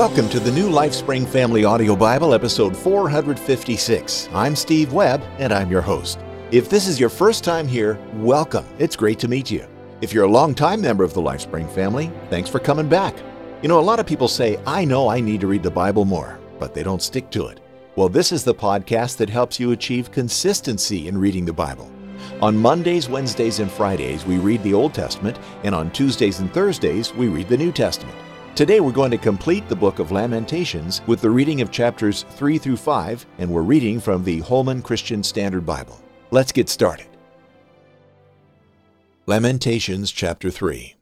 Welcome to the New LifeSpring Family Audio Bible, episode 456. I'm Steve Webb, and I'm your host. If this is your first time here, welcome. It's great to meet you. If you're a longtime member of the LifeSpring family, thanks for coming back. You know, a lot of people say, I know I need to read the Bible more, but they don't stick to it. Well, this is the podcast that helps you achieve consistency in reading the Bible. On Mondays, Wednesdays, and Fridays, we read the Old Testament, and on Tuesdays and Thursdays, we read the New Testament. Today we're going to complete the book of Lamentations with the reading of chapters 3 through 5, and we're reading from the Holman Christian Standard Bible. Let's get started. Lamentations chapter 3.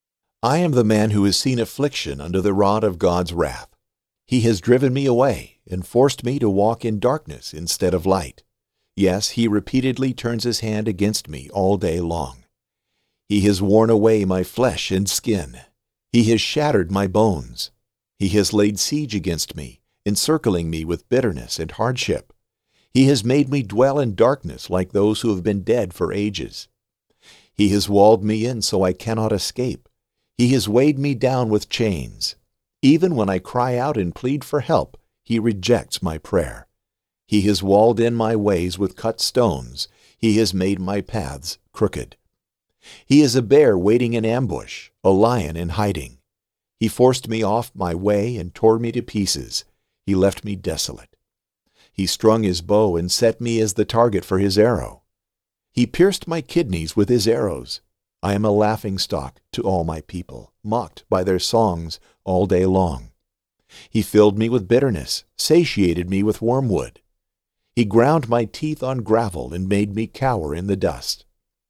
I am the man who has seen affliction under the rod of God's wrath. He has driven me away and forced me to walk in darkness instead of light. Yes, he repeatedly turns his hand against me all day long. He has worn away my flesh and skin. He has shattered my bones. He has laid siege against me, encircling me with bitterness and hardship. He has made me dwell in darkness like those who have been dead for ages. He has walled me in so I cannot escape. He has weighed me down with chains. Even when I cry out and plead for help, he rejects my prayer. He has walled in my ways with cut stones. He has made my paths crooked. He is a bear waiting in ambush, a lion in hiding. He forced me off my way and tore me to pieces. He left me desolate. He strung his bow and set me as the target for his arrow. He pierced my kidneys with his arrows. I am a laughingstock to all my people, mocked by their songs all day long. He filled me with bitterness, satiated me with wormwood. He ground my teeth on gravel and made me cower in the dust.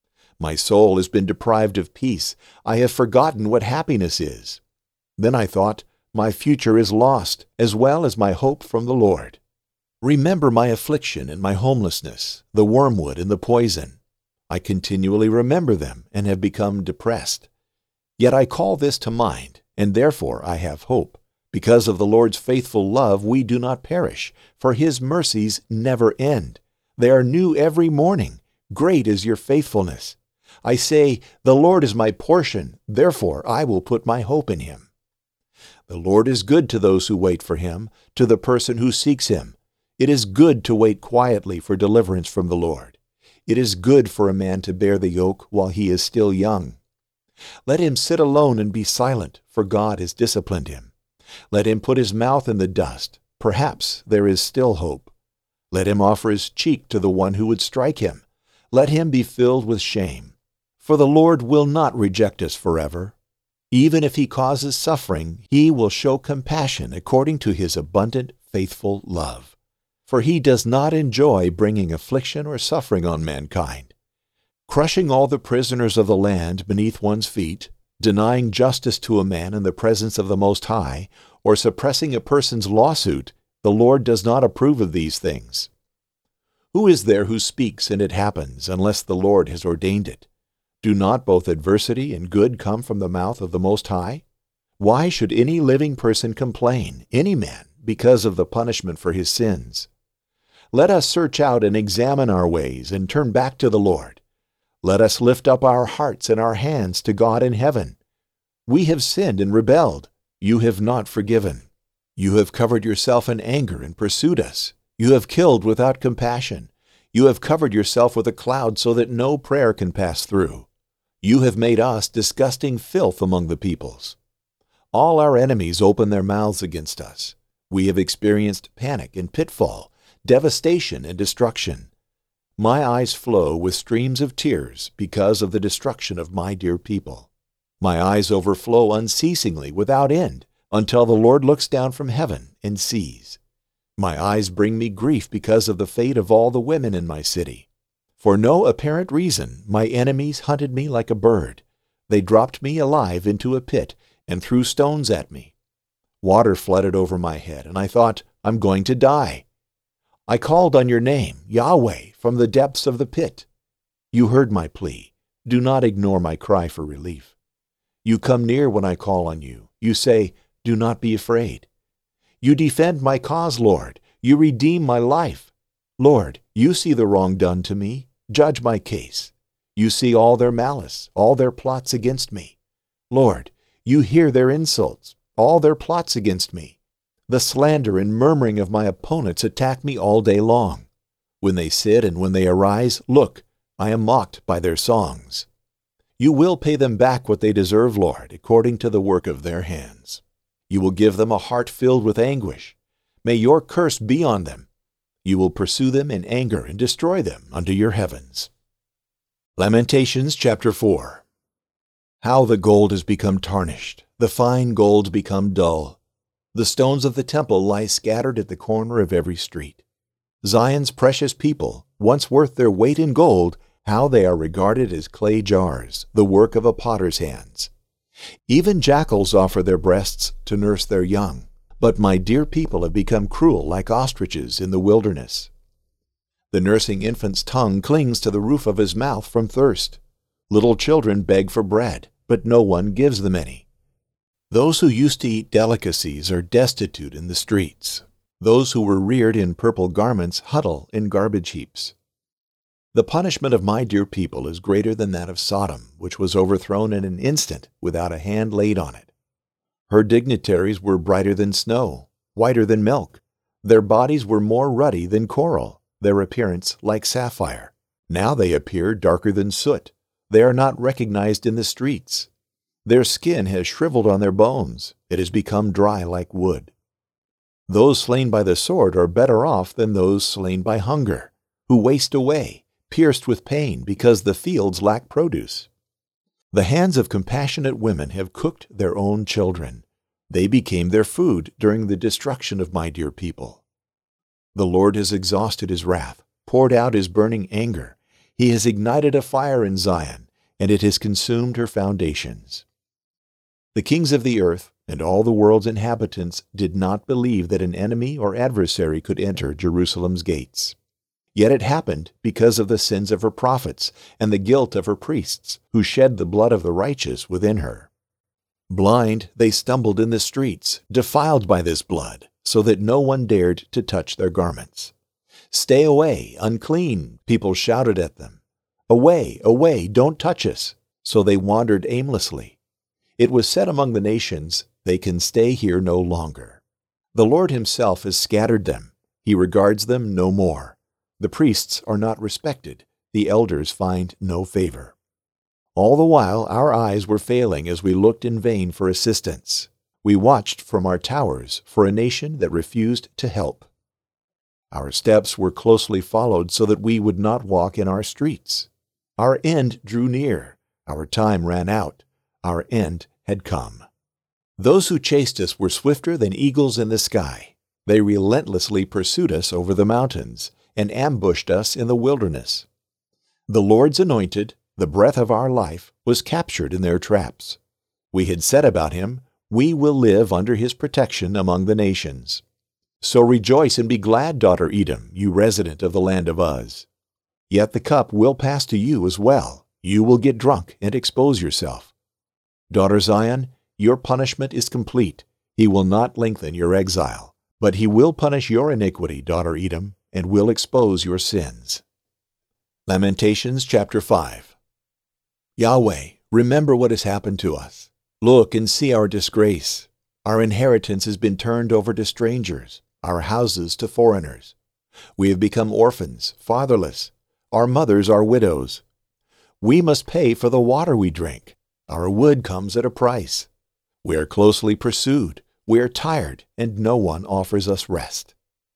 My soul has been deprived of peace. I have forgotten what happiness is. Then I thought, my future is lost, as well as my hope from the Lord. Remember my affliction and my homelessness, the wormwood and the poison. I continually remember them and have become depressed. Yet I call this to mind, and therefore I have hope. Because of the Lord's faithful love, we do not perish, for his mercies never end. They are new every morning. Great is your faithfulness. I say, the Lord is my portion, therefore I will put my hope in him. The Lord is good to those who wait for him, to the person who seeks him. It is good to wait quietly for deliverance from the Lord. It is good for a man to bear the yoke while he is still young. Let him sit alone and be silent, for God has disciplined him. Let him put his mouth in the dust. Perhaps there is still hope. Let him offer his cheek to the one who would strike him. Let him be filled with shame. For the Lord will not reject us forever. Even if he causes suffering, he will show compassion according to his abundant, faithful love. For he does not enjoy bringing affliction or suffering on mankind. Crushing all the prisoners of the land beneath one's feet, denying justice to a man in the presence of the Most High, or suppressing a person's lawsuit, the Lord does not approve of these things. Who is there who speaks and it happens, unless the Lord has ordained it? Do not both adversity and good come from the mouth of the Most High? Why should any living person complain, any man, because of the punishment for his sins? Let us search out and examine our ways and turn back to the Lord. Let us lift up our hearts and our hands to God in heaven. We have sinned and rebelled. You have not forgiven. You have covered yourself in anger and pursued us. You have killed without compassion. You have covered yourself with a cloud so that no prayer can pass through. You have made us disgusting filth among the peoples. All our enemies open their mouths against us. We have experienced panic and pitfall, devastation and destruction. My eyes flow with streams of tears because of the destruction of my dear people. My eyes overflow unceasingly without end until the Lord looks down from heaven and sees. My eyes bring me grief because of the fate of all the women in my city. For no apparent reason, my enemies hunted me like a bird. They dropped me alive into a pit and threw stones at me. Water flooded over my head, and I thought, I'm going to die. I called on your name, Yahweh, from the depths of the pit. You heard my plea. Do not ignore my cry for relief. You come near when I call on you. You say, do not be afraid. You defend my cause, Lord. You redeem my life. Lord, you see the wrong done to me. Judge my case. You see all their malice, all their plots against me. Lord, you hear their insults, all their plots against me. The slander and murmuring of my opponents attack me all day long. When they sit and when they arise, look, I am mocked by their songs. You will pay them back what they deserve, Lord, according to the work of their hands. You will give them a heart filled with anguish. May your curse be on them. You will pursue them in anger and destroy them under your heavens. Lamentations chapter 4. How the gold has become tarnished, the fine gold become dull. The stones of the temple lie scattered at the corner of every street. Zion's precious people, once worth their weight in gold, how they are regarded as clay jars, the work of a potter's hands. Even jackals offer their breasts to nurse their young, but my dear people have become cruel like ostriches in the wilderness. The nursing infant's tongue clings to the roof of his mouth from thirst. Little children beg for bread, but no one gives them any. Those who used to eat delicacies are destitute in the streets. Those who were reared in purple garments huddle in garbage heaps. The punishment of my dear people is greater than that of Sodom, which was overthrown in an instant without a hand laid on it. Her dignitaries were brighter than snow, whiter than milk. Their bodies were more ruddy than coral, their appearance like sapphire. Now they appear darker than soot. They are not recognized in the streets. Their skin has shriveled on their bones. It has become dry like wood. Those slain by the sword are better off than those slain by hunger, who waste away, pierced with pain because the fields lack produce. The hands of compassionate women have cooked their own children. They became their food during the destruction of my dear people. The Lord has exhausted his wrath, poured out his burning anger. He has ignited a fire in Zion, and it has consumed her foundations. The kings of the earth and all the world's inhabitants did not believe that an enemy or adversary could enter Jerusalem's gates. Yet it happened because of the sins of her prophets and the guilt of her priests, who shed the blood of the righteous within her. Blind, they stumbled in the streets, defiled by this blood, so that no one dared to touch their garments. "Stay away, unclean," people shouted at them. "Away, away, don't touch us." So they wandered aimlessly. It was said among the nations, "They can stay here no longer." The Lord himself has scattered them. He regards them no more. The priests are not respected. The elders find no favor. All the while our eyes were failing as we looked in vain for assistance. We watched from our towers for a nation that refused to help. Our steps were closely followed so that we would not walk in our streets. Our end drew near. Our time ran out. Our end had come. Those who chased us were swifter than eagles in the sky. They relentlessly pursued us over the mountains and ambushed us in the wilderness. The Lord's anointed, the breath of our life, was captured in their traps. We had said about him, "We will live under his protection among the nations." So rejoice and be glad, daughter Edom, you resident of the land of Uz. Yet the cup will pass to you as well. You will get drunk and expose yourself. Daughter Zion, your punishment is complete. He will not lengthen your exile, but he will punish your iniquity, daughter Edom, and will expose your sins. Lamentations chapter 5. Yahweh, remember what has happened to us. Look and see our disgrace. Our inheritance has been turned over to strangers, our houses to foreigners. We have become orphans, fatherless. Our mothers are widows. We must pay for the water we drink. Our wood comes at a price. We are closely pursued. We are tired, and no one offers us rest.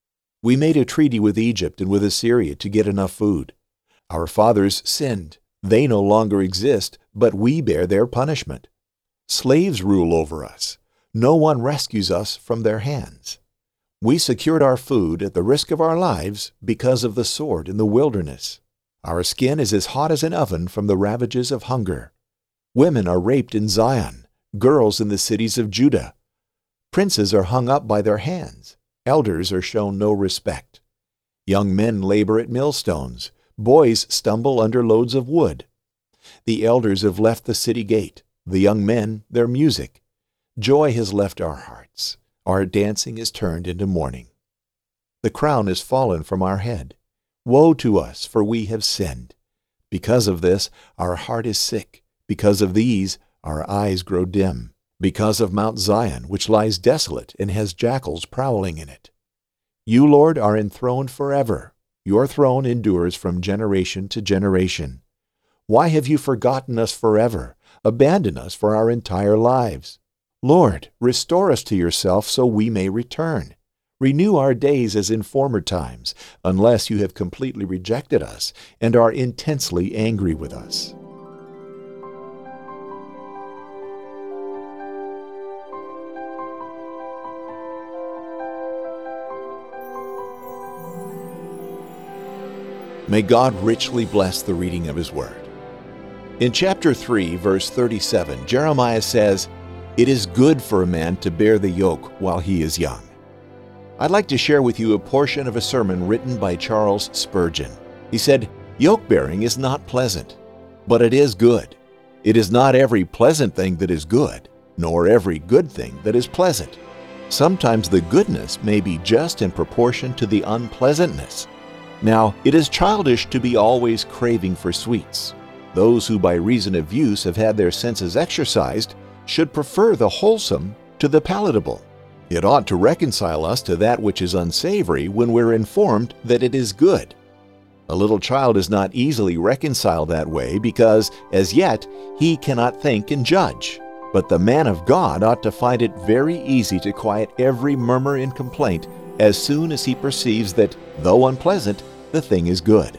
We made a treaty with Egypt and with Assyria to get enough food. Our fathers sinned. They no longer exist, but we bear their punishment. Slaves rule over us. No one rescues us from their hands. We secured our food at the risk of our lives because of the sword in the wilderness. Our skin is as hot as an oven from the ravages of hunger. Women are raped in Zion, girls in the cities of Judah. Princes are hung up by their hands. Elders are shown no respect. Young men labor at millstones. Boys stumble under loads of wood. The elders have left the city gate, the young men their music. Joy has left our hearts. Our dancing is turned into mourning. The crown is fallen from our head. Woe to us, for we have sinned. Because of this, our heart is sick. Because of these, our eyes grow dim. because of Mount Zion, which lies desolate and has jackals prowling in it. You, Lord, are enthroned forever. Your throne endures from generation to generation. Why have you forgotten us forever, abandoned us for our entire lives? Lord, restore us to yourself so we may return. Renew our days as in former times, unless you have completely rejected us and are intensely angry with us. May God richly bless the reading of His Word. In chapter 3, verse 37, Jeremiah says, "It is good for a man to bear the yoke while he is young." I'd like to share with you a portion of a sermon written by Charles Spurgeon. He said, "Yoke-bearing is not pleasant, but it is good. It is not every pleasant thing that is good, nor every good thing that is pleasant. Sometimes the goodness may be just in proportion to the unpleasantness. Now, it is childish to be always craving for sweets. Those who by reason of use have had their senses exercised should prefer the wholesome to the palatable. It ought to reconcile us to that which is unsavory when we're informed that it is good. A little child is not easily reconciled that way because, as yet, he cannot think and judge. But the man of God ought to find it very easy to quiet every murmur and complaint as soon as he perceives that, though unpleasant, the thing is good.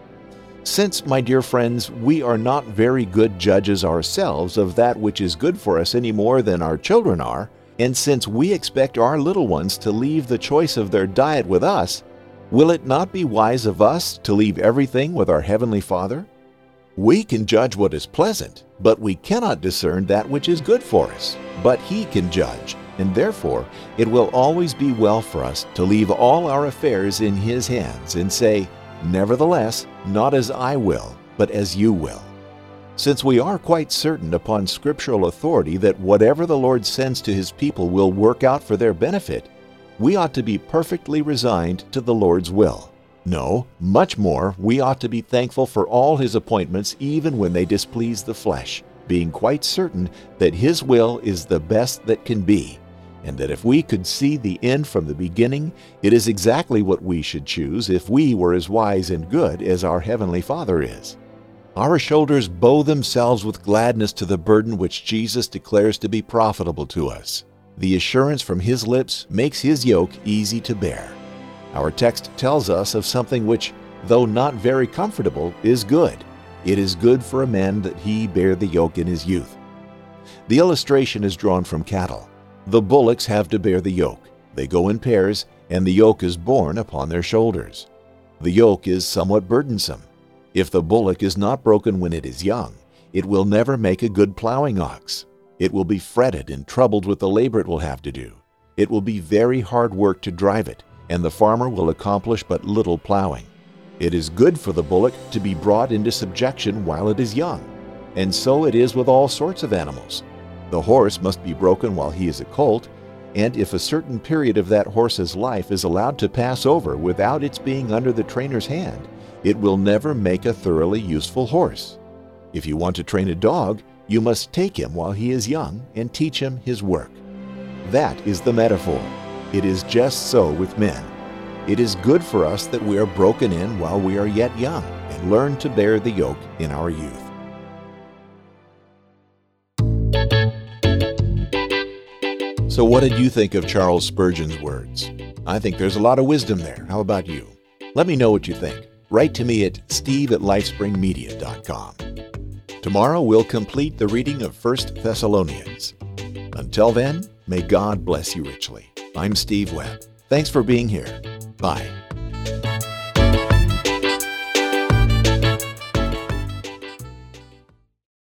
Since, my dear friends, we are not very good judges ourselves of that which is good for us any more than our children are, and since we expect our little ones to leave the choice of their diet with us, will it not be wise of us to leave everything with our Heavenly Father? We can judge what is pleasant, but we cannot discern that which is good for us. But He can judge, and therefore it will always be well for us to leave all our affairs in His hands and say, "Nevertheless, not as I will, but as you will." Since we are quite certain upon scriptural authority that whatever the Lord sends to His people will work out for their benefit, we ought to be perfectly resigned to the Lord's will. No, much more, we ought to be thankful for all His appointments even when they displease the flesh, being quite certain that His will is the best that can be, and that if we could see the end from the beginning, it is exactly what we should choose if we were as wise and good as our Heavenly Father is. Our shoulders bow themselves with gladness to the burden which Jesus declares to be profitable to us. The assurance from His lips makes His yoke easy to bear. Our text tells us of something which, though not very comfortable, is good. It is good for a man that he bear the yoke in his youth. The illustration is drawn from cattle. The bullocks have to bear the yoke. They go in pairs, and the yoke is borne upon their shoulders. The yoke is somewhat burdensome. If the bullock is not broken when it is young, it will never make a good plowing ox. It will be fretted and troubled with the labor it will have to do. It will be very hard work to drive it, and the farmer will accomplish but little plowing. It is good for the bullock to be brought into subjection while it is young, and so it is with all sorts of animals. The horse must be broken while he is a colt, and if a certain period of that horse's life is allowed to pass over without its being under the trainer's hand, it will never make a thoroughly useful horse. If you want to train a dog, you must take him while he is young and teach him his work. That is the metaphor. It is just so with men. It is good for us that we are broken in while we are yet young and learn to bear the yoke in our youth. So what did you think of Charles Spurgeon's words? I think there's a lot of wisdom there. How about you? Let me know what you think. Write to me at steve@lifespringmedia.com. Tomorrow we'll complete the reading of 1 Thessalonians. Until then, may God bless you richly. I'm Steve Webb. Thanks for being here. Bye.